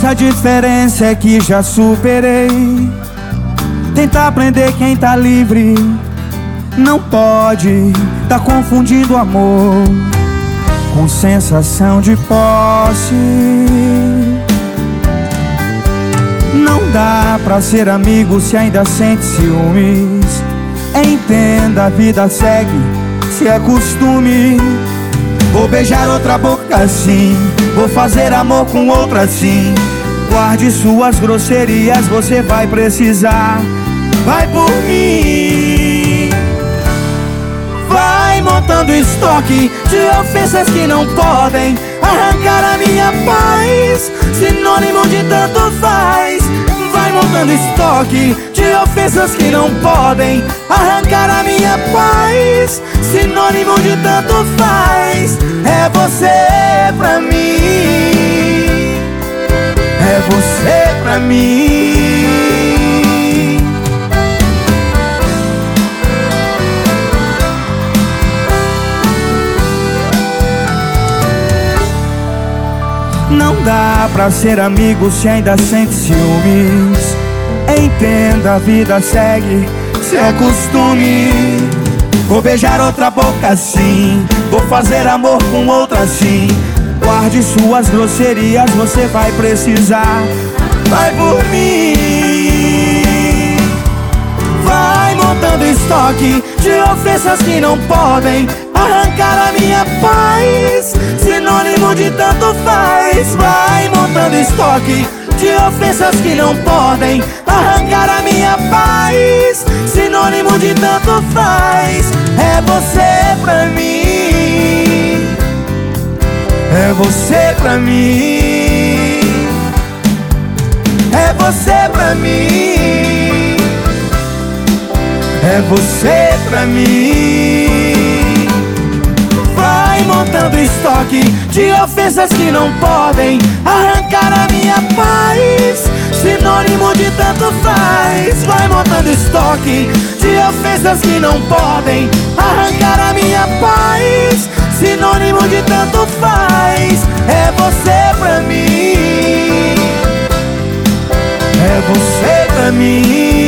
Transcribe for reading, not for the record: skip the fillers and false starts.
Nossa diferença é que já superei. Tentar aprender quem tá livre não pode tá confundindo amor com sensação de posse. Não dá pra ser amigo se ainda sente ciúmes. Entenda, a vida segue, se é costume. Vou beijar outra boca assim, vou fazer amor com outra assim. Guarde suas grosserias, você vai precisar. Vai por mim. Vai montando estoque de ofensas que não podem arrancar a minha paz, sinônimo de tanto faz. Vai montando estoque de ofensas que não podem arrancar a minha paz, sinônimo de tanto faz. É você pra mim, é você pra mim. Não dá pra ser amigo se ainda sente ciúmes. Entenda, a vida segue, se é costume. Vou beijar outra boca assim, vou fazer amor com outra assim. Guarde suas grosserias, você vai precisar. Vai por mim. Vai montando estoque de ofensas que não podem arrancar a minha paz, sinônimo de tanto faz. Vai montando estoque de ofensas que não podem arrancar a minha paz, sinônimo de tanto faz. É você pra mim, é você pra mim, é você pra mim, é você pra mim. Vai montando estoque de ofensas que não podem arrancar a minha paz, sinônimo de tanto faz. Vai montando estoque de ofensas que não podem arrancar a minha paz, sinônimo de tanto faz. É você pra mim, é você pra mim.